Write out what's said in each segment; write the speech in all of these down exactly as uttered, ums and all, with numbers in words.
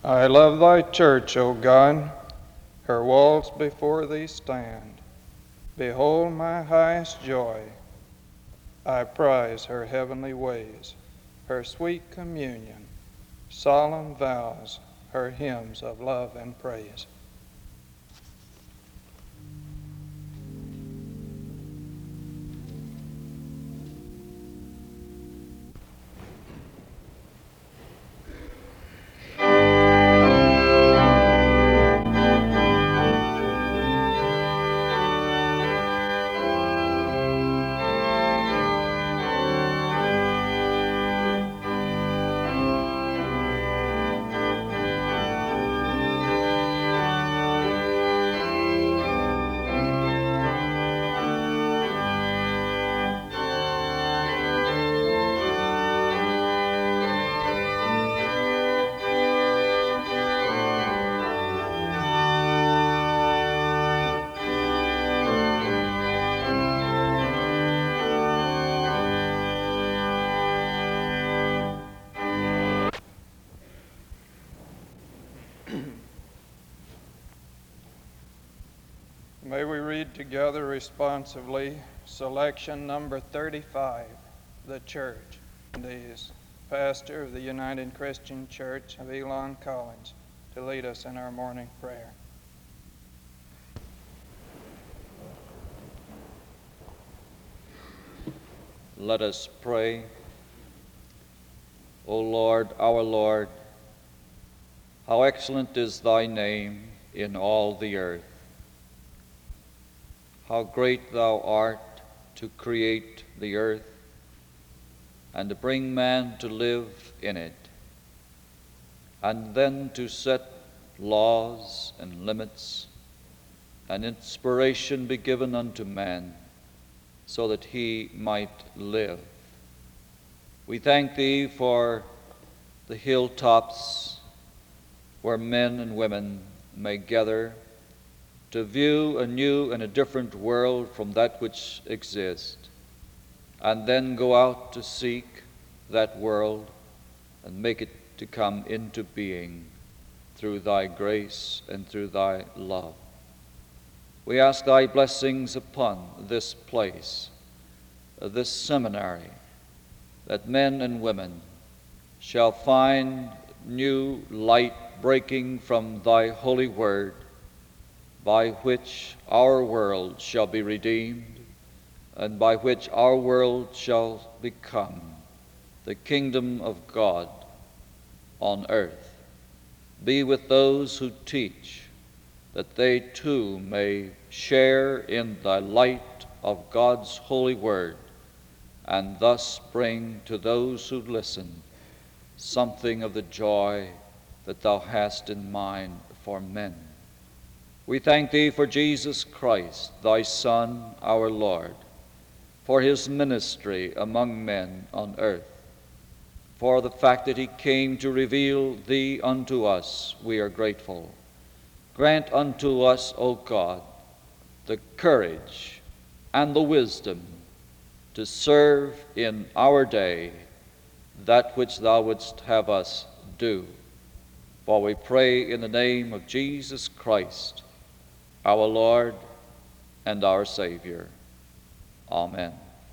I love thy church, O God, her walls before thee stand. Behold my highest joy, I prize her heavenly ways, her sweet communion, solemn vows, her hymns of love and praise. May we read together responsively selection number thirty-five, the church. And is pastor of the United Christian Church of Elon College to lead us in our morning prayer. Let us pray. O Lord, our Lord, how excellent is thy name in all the earth. How great thou art to create the earth and to bring man to live in it, and then to set laws and limits, and inspiration be given unto man, so that he might live. We thank thee for the hilltops where men and women may gather to view a new and a different world from that which exists, and then go out to seek that world and make it to come into being through thy grace and through thy love. We ask thy blessings upon this place, uh, this seminary, that men and women shall find new light breaking from thy holy word, by which our world shall be redeemed, and by which our world shall become the kingdom of God on earth. Be with those who teach, that they too may share in the light of God's holy word, and thus bring to those who listen something of the joy that thou hast in mind for men. We thank thee for Jesus Christ, thy Son, our Lord, for his ministry among men on earth, for the fact that he came to reveal thee unto us. We are grateful. Grant unto us, O God, the courage and the wisdom to serve in our day that which thou wouldst have us do. For we pray in the name of Jesus Christ, our Lord and our Savior. Amen.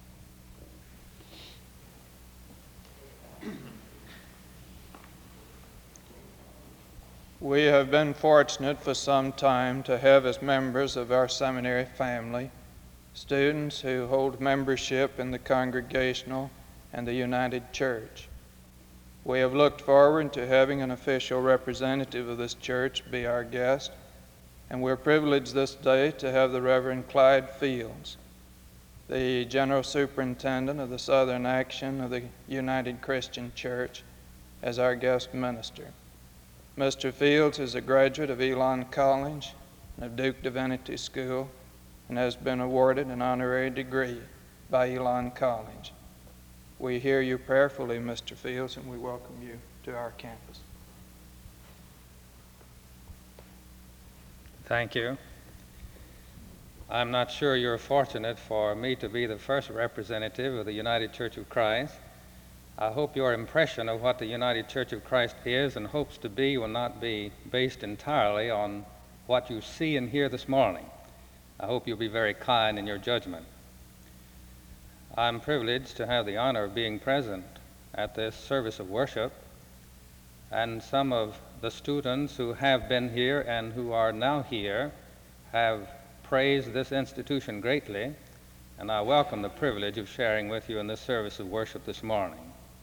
We have been fortunate for some time to have as members of our seminary family students who hold membership in the Congregational and the United Church. We have looked forward to having an official representative of this church be our guest, and we're privileged this day to have the Reverend Clyde Fields, the General Superintendent of the Southern Action of the United Christian Church, as our guest minister. Mister Fields is a graduate of Elon College and of Duke Divinity School and has been awarded an honorary degree by Elon College. We hear you prayerfully, Mister Fields, and we welcome you to our campus. Thank you. I'm not sure you're fortunate for me to be the first representative of the United Church of Christ, I hope your impression of what the United Church of Christ is and hopes to be will not be based entirely on what you see and hear this morning. I hope you'll be very kind in your judgment. I'm privileged to have the honor of being present at this service of worship, and some of the students who have been here and who are now here have praised this institution greatly, and I welcome the privilege of sharing with you in this service of worship this morning.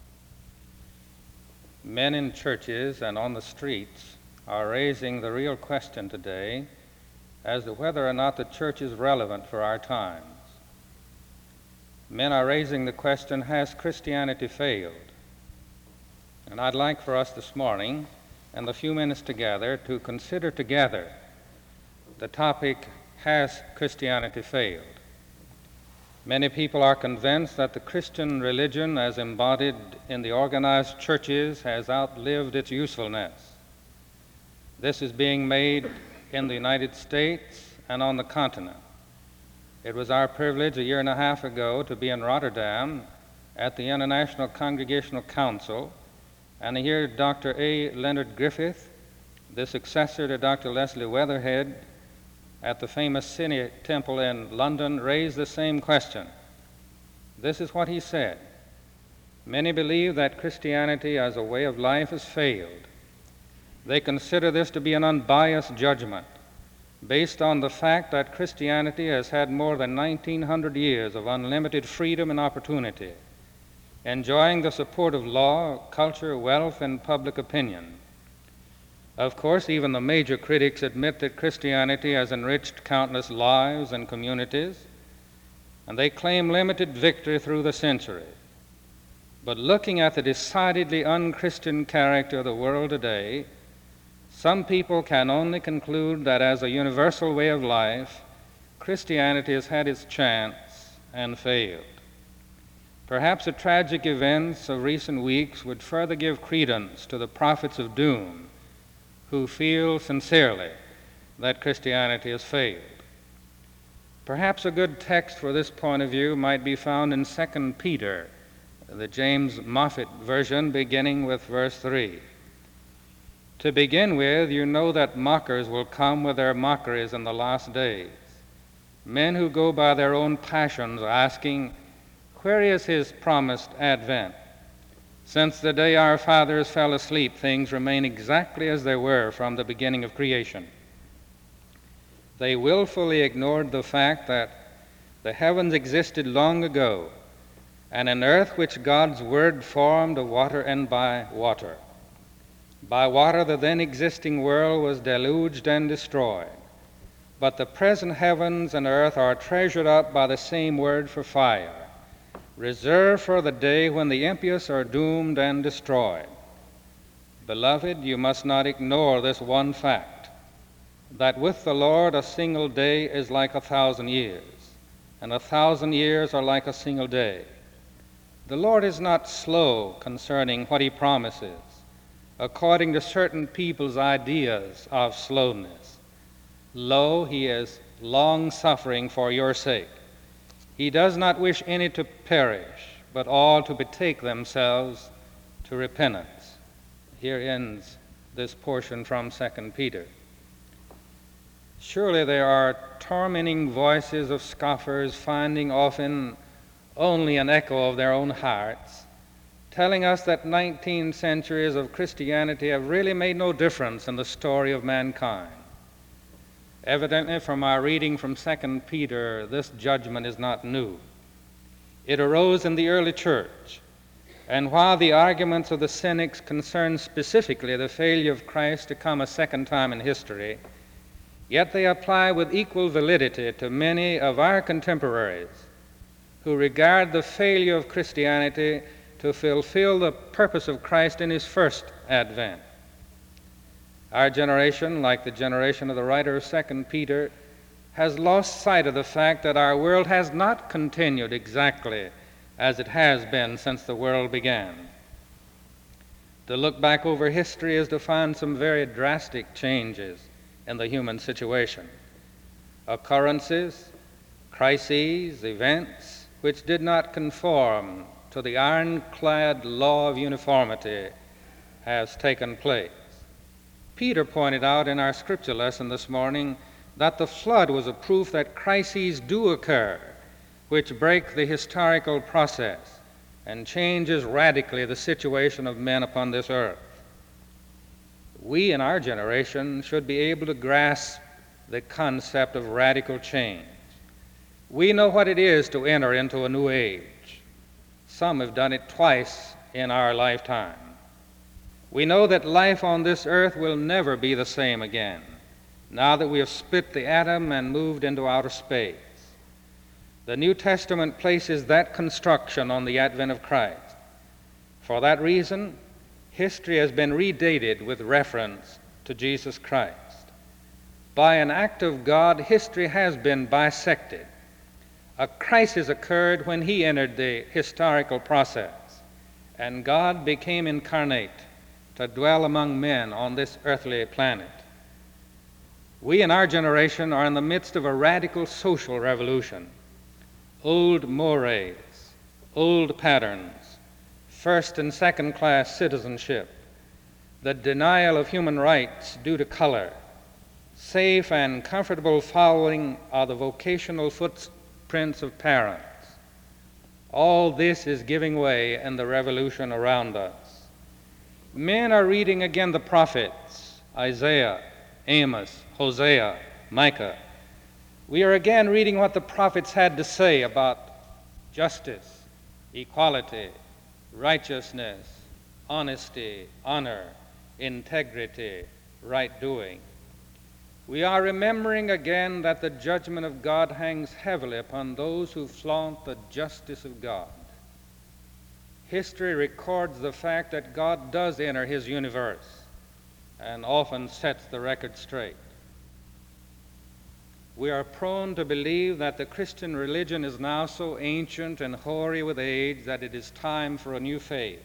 Men in churches and on the streets are raising the real question today as to whether or not the church is relevant for our times. Men are raising the question, has Christianity failed? And I'd like for us this morning, and the few minutes together, to consider together the topic, has Christianity failed? Many people are convinced that the Christian religion as embodied in the organized churches has outlived its usefulness. This is being made in the United States and on the continent. It was our privilege a year and a half ago to be in Rotterdam at the International Congregational Council and to hear Doctor A. Leonard Griffith, the successor to Doctor Leslie Weatherhead, at the famous City Temple in London, raised the same question. This is what he said: many believe that Christianity as a way of life has failed. They consider this to be an unbiased judgment based on the fact that Christianity has had more than nineteen hundred years of unlimited freedom and opportunity, enjoying the support of law, culture, wealth, and public opinion. Of course, even the major critics admit that Christianity has enriched countless lives and communities, and they claim limited victory through the centuries. But looking at the decidedly un-Christian character of the world today, some people can only conclude that as a universal way of life, Christianity has had its chance and failed. Perhaps the tragic events of recent weeks would further give credence to the prophets of doom who feel sincerely that Christianity has failed. Perhaps a good text for this point of view might be found in Second Peter, the James Moffat version, beginning with verse three. To begin with, you know that mockers will come with their mockeries in the last days, men who go by their own passions, asking, where is his promised advent? Since the day our fathers fell asleep, things remain exactly as they were from the beginning of creation. They willfully ignored the fact that the heavens existed long ago, and an earth which God's word formed of water and by water. By water the then existing world was deluged and destroyed, but the present heavens and earth are treasured up by the same word for fire, reserved for the day when the impious are doomed and destroyed. Beloved, you must not ignore this one fact, that with the Lord a single day is like a thousand years, and a thousand years are like a single day. The Lord is not slow concerning what he promises, according to certain people's ideas of slowness. Lo, he is long-suffering for your sake. He does not wish any to perish, but all to betake themselves to repentance. Here ends this portion from Second Peter. Surely there are tormenting voices of scoffers, finding often only an echo of their own hearts, telling us that nineteen centuries of Christianity have really made no difference in the story of mankind. Evidently, from our reading from Second Peter, this judgment is not new. It arose in the early church, and while the arguments of the cynics concern specifically the failure of Christ to come a second time in history, yet they apply with equal validity to many of our contemporaries who regard the failure of Christianity to fulfill the purpose of Christ in his first advent. Our generation, like the generation of the writer of Second Peter, has lost sight of the fact that our world has not continued exactly as it has been since the world began. To look back over history is to find some very drastic changes in the human situation. Occurrences, crises, events which did not conform to the ironclad law of uniformity has taken place. Peter pointed out in our scripture lesson this morning that the flood was a proof that crises do occur which break the historical process and changes radically the situation of men upon this earth. We in our generation should be able to grasp the concept of radical change. We know what it is to enter into a new age. Some have done it twice in our lifetime. We know that life on this earth will never be the same again, now that we have split the atom and moved into outer space. The New Testament places that construction on the advent of Christ. For that reason, history has been redated with reference to Jesus Christ. By an act of God, history has been bisected. A crisis occurred when he entered the historical process, and God became incarnate to dwell among men on this earthly planet. We in our generation are in the midst of a radical social revolution. Old mores, old patterns, first and second class citizenship, the denial of human rights due to color, safe and comfortable following of the vocational footprints of parents. All this is giving way in the revolution around us. Men are reading again the prophets, Isaiah, Amos, Hosea, Micah. We are again reading what the prophets had to say about justice, equality, righteousness, honesty, honor, integrity, right doing. We are remembering again that the judgment of God hangs heavily upon those who flaunt the justice of God. History records the fact that God does enter his universe and often sets the record straight. We are prone to believe that the Christian religion is now so ancient and hoary with age that it is time for a new faith.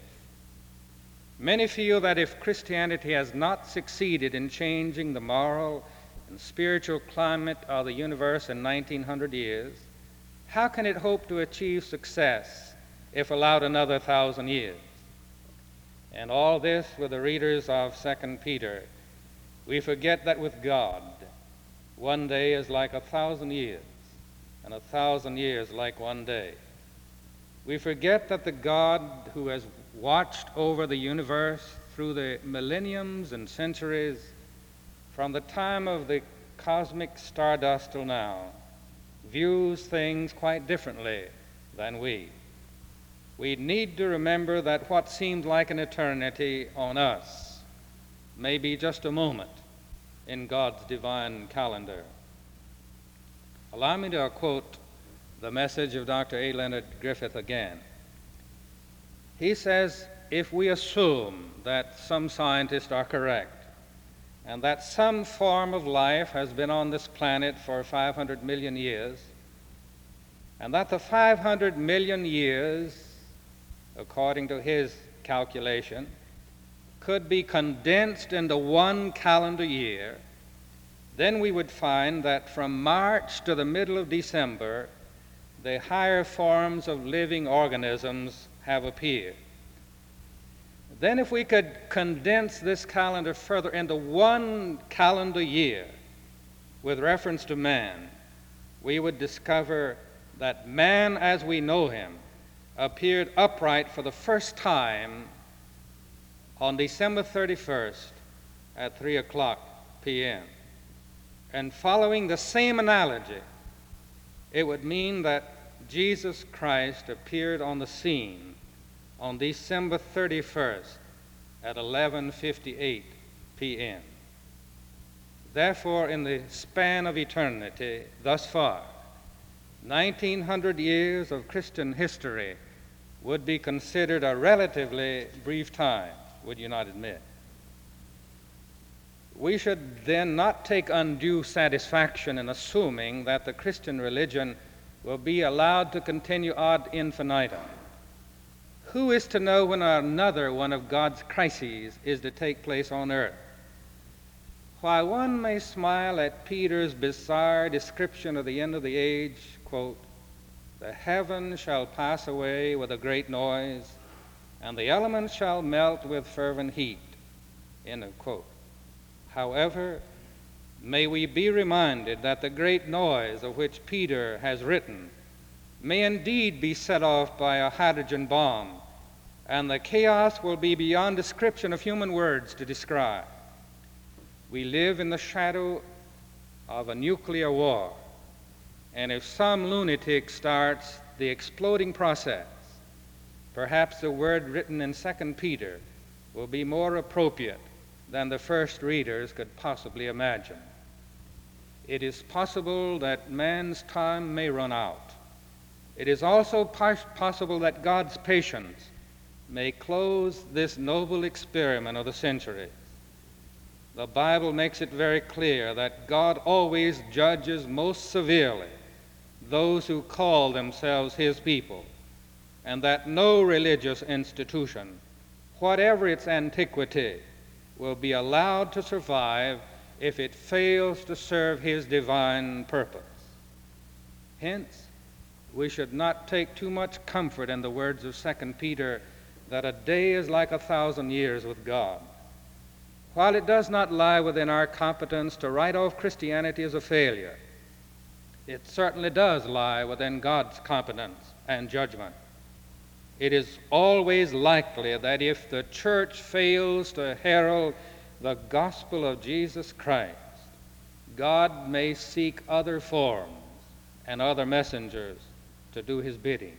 Many feel that if Christianity has not succeeded in changing the moral and spiritual climate of the universe in nineteen hundred years, how can it hope to achieve success if allowed another thousand years? And all this with the readers of Second Peter. We forget that with God, one day is like a thousand years, and a thousand years like one day. We forget that the God who has watched over the universe through the millenniums and centuries, from the time of the cosmic stardust till now, views things quite differently than we. We need to remember that what seemed like an eternity on us may be just a moment in God's divine calendar. Allow me to quote the message of Doctor A. Leonard Griffith again. He says, if we assume that some scientists are correct and that some form of life has been on this planet for five hundred million years, and that the five hundred million years, according to his calculation, could be condensed into one calendar year, then we would find that from March to the middle of December, the higher forms of living organisms have appeared. Then if we could condense this calendar further into one calendar year with reference to man, we would discover that man as we know him appeared upright for the first time on December thirty-first at three o'clock p m And following the same analogy, it would mean that Jesus Christ appeared on the scene on December thirty-first at eleven fifty-eight p m Therefore, in the span of eternity thus far, nineteen hundred years of Christian history would be considered a relatively brief time, would you not admit? We should then not take undue satisfaction in assuming that the Christian religion will be allowed to continue ad infinitum. Who is to know when another one of God's crises is to take place on earth? While one may smile at Peter's bizarre description of the end of the age, quote, The heavens shall pass away with a great noise, and the elements shall melt with fervent heat. End of quote. However, may we be reminded that the great noise of which Peter has written may indeed be set off by a hydrogen bomb, and the chaos will be beyond description of human words to describe. We live in the shadow of a nuclear war, and if some lunatic starts the exploding process, perhaps the word written in Second Peter will be more appropriate than the first readers could possibly imagine. It is possible that man's time may run out. It is also pos- possible that God's patience may close this noble experiment of the centuries. The Bible makes it very clear that God always judges most severely those who call themselves his people, and that no religious institution, whatever its antiquity, will be allowed to survive if it fails to serve his divine purpose. Hence, we should not take too much comfort in the words of Second Peter that a day is like a thousand years with God. While it does not lie within our competence to write off Christianity as a failure, it certainly does lie within God's competence and judgment. It is always likely that if the church fails to herald the gospel of Jesus Christ, God may seek other forms and other messengers to do his bidding.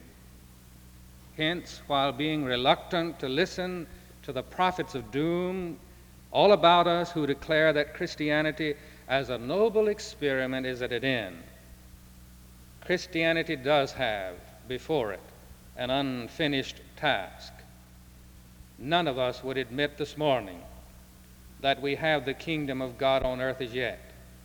Hence, while being reluctant to listen to the prophets of doom all about us who declare that Christianity as a noble experiment is at an end, Christianity does have before it an unfinished task. None of us would admit this morning that we have the kingdom of God on earth as yet.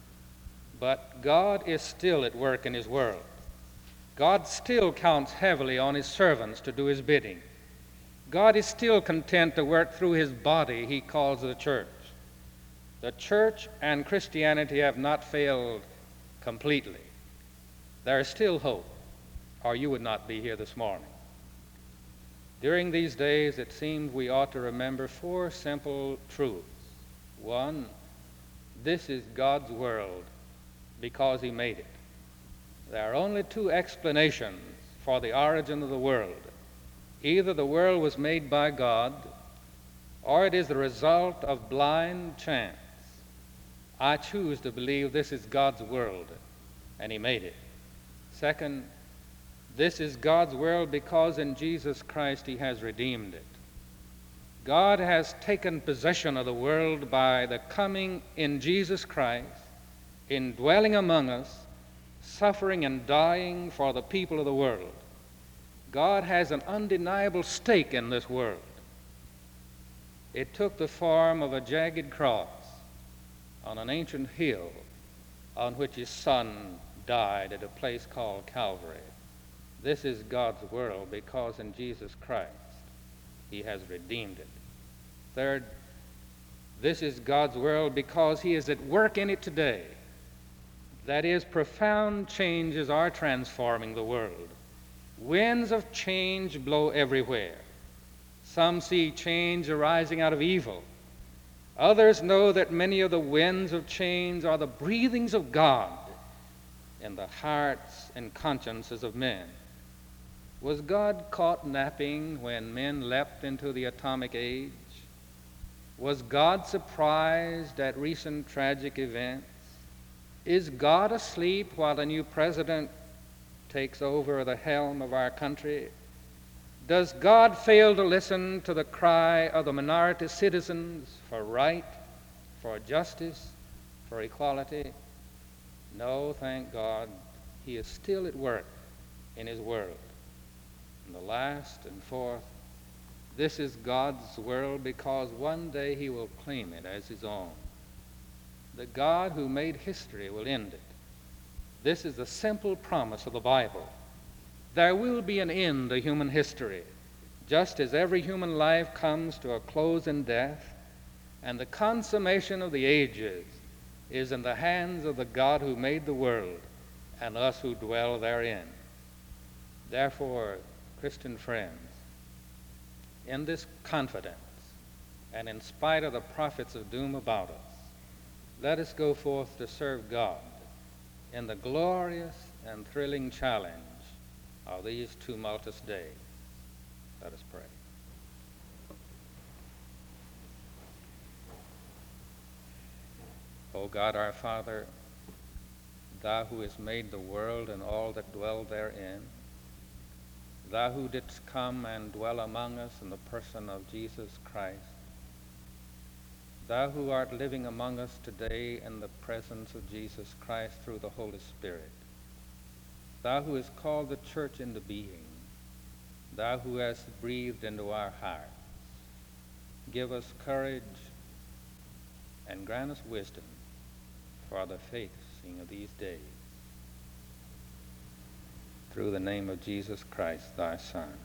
But God is still at work in his world. God still counts heavily on his servants to do his bidding. God is still content to work through his body he calls the church. The church and Christianity have not failed completely. There is still hope, or you would not be here this morning. During these days, it seems we ought to remember four simple truths. One, this is God's world because he made it. There are only two explanations for the origin of the world. Either the world was made by God, or it is the result of blind chance. I choose to believe this is God's world, and he made it. Second, this is God's world because in Jesus Christ he has redeemed it. God has taken possession of the world by the coming in Jesus Christ, indwelling among us, suffering and dying for the people of the world. God has an undeniable stake in this world. It took the form of a jagged cross on an ancient hill on which his son died at a place called Calvary. This is God's world because in Jesus Christ he has redeemed it. Third, this is God's world because he is at work in it today. That is, profound changes are transforming the world. Winds of change blow everywhere. Some see change arising out of evil. Others know that many of the winds of change are the breathings of God in the hearts and consciences of men. Was God caught napping when men leapt into the atomic age? Was God surprised at recent tragic events? Is God asleep while a new president takes over the helm of our country? Does God fail to listen to the cry of the minority citizens for right, for justice, for equality? No, thank God, he is still at work in his world. And the last and fourth, this is God's world because one day he will claim it as his own. The God who made history will end it. This is the simple promise of the Bible. There will be an end to human history, just as every human life comes to a close in death, and the consummation of the ages is in the hands of the God who made the world and us who dwell therein. Therefore, Christian friends, in this confidence, and in spite of the prophets of doom about us, let us go forth to serve God in the glorious and thrilling challenge of these tumultuous days. Let us pray. O God our Father, thou who hast made the world and all that dwell therein, thou who didst come and dwell among us in the person of Jesus Christ, thou who art living among us today in the presence of Jesus Christ through the Holy Spirit, thou who hast called the church into being, thou who hast breathed into our hearts, give us courage and grant us wisdom for the facing of these days. Through the name of Jesus Christ, thy Son.